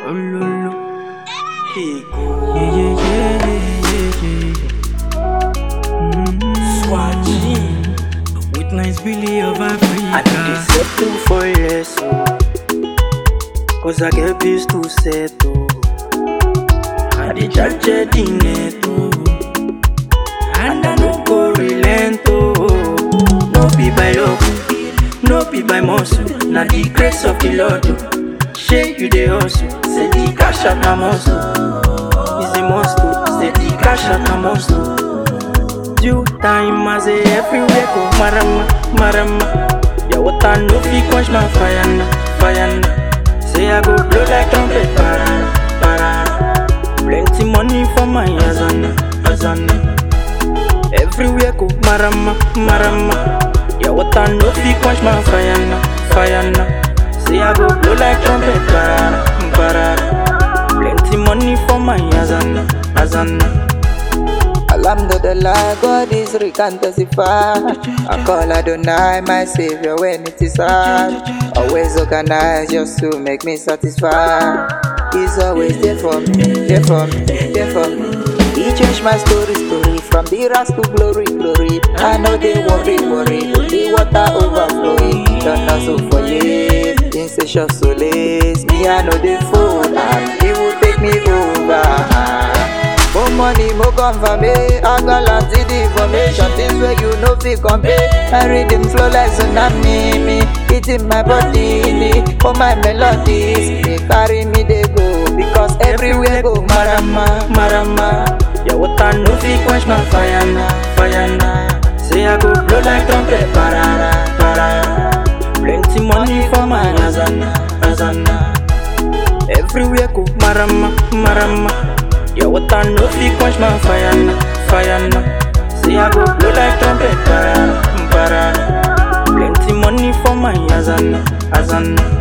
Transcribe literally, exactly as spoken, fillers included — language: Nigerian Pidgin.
Oh, no, no. He go. Yeah, yeah, yeah, yeah, yeah, yeah. Mm-hmm. Swatching. With nice Billy of I Africa. dey settle for less, oh. Cause I get bills to settle. I dey charge the net, oh. And I no go relent, oh. No be by love, no be by muscle. Na the grace of the Lord, oh. Shey you dey hustle, say the cash out na must, oh. It's a must, oh. Say the cash out na must, oh. Due time, I say everywhere go marama, marama. Yeah, what I know fi quench my fire na, fire na. Say I go blow like trumpet, parara, parara. Plenty money for my azana, azana. Everywhere go marama, marama. Yeah, what I know fi quench my fire na, fire na. Say I go blow like trumpet, parara, parara. Plenty money for my azana, azana. Alhamdulillah, God is rich, can't testify. I call Adonai, my savior, when it is hard. Always organized just to make me satisfied. He's always there for me, there for me, there for me. He changed my story, story, from the rags to glory, glory. I know they worry, worry, the water overflowing. Don't hustle for you, in session solace. Me, I know they fool, and he will take me over. More money, more confirmation. I got see the information. Things where you know fi compare. I read them flow like tsunami. Me eating my body. For my melodies, they carry me they go. Because everywhere go marama, marama. Yeah, what I know fi quench my fire na, fire na. Say I go blow like trumpet, parara, parara. Plenty money for my azana, azana. Everywhere go marama, marama. Yeah, what I know fi quench my fire na, fire na. Say I go blow like trumpet, parara, parara. Plenty money for my azana, azana.